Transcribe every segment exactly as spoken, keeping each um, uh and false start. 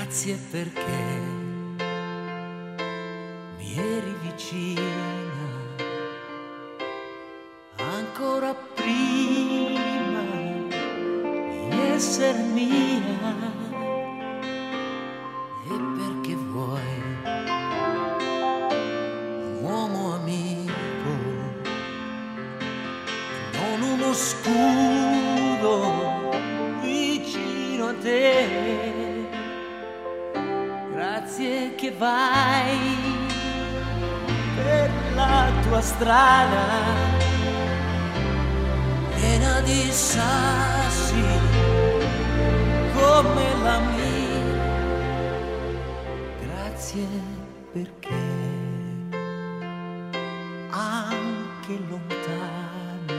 Grazie perché mi eri vicina ancora prima di essere mia, e perché vuoi un uomo amico, non uno scudo vicino a te. Grazie che vai per la tua strada piena di sassi come la mia. Grazie perché anche lontano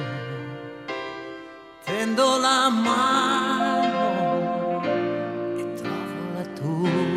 tendo la mano e trovo la tua.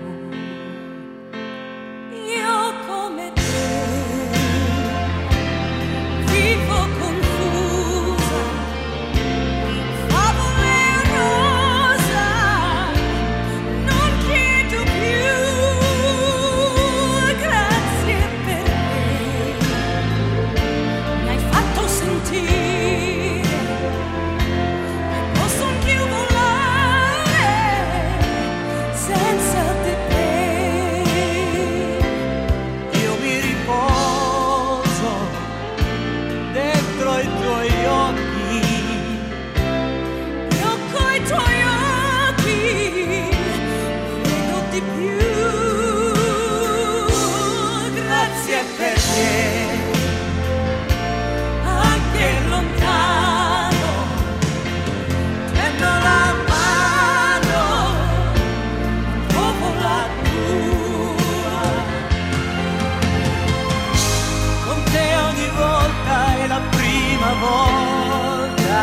Volta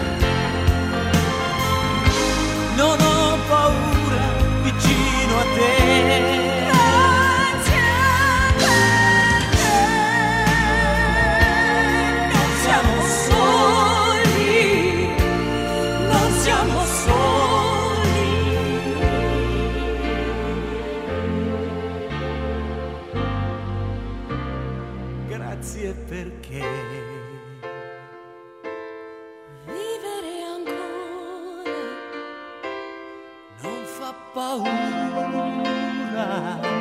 non ho paura vicino a te. Grazie perché non siamo soli, non siamo soli. Grazie perché paura.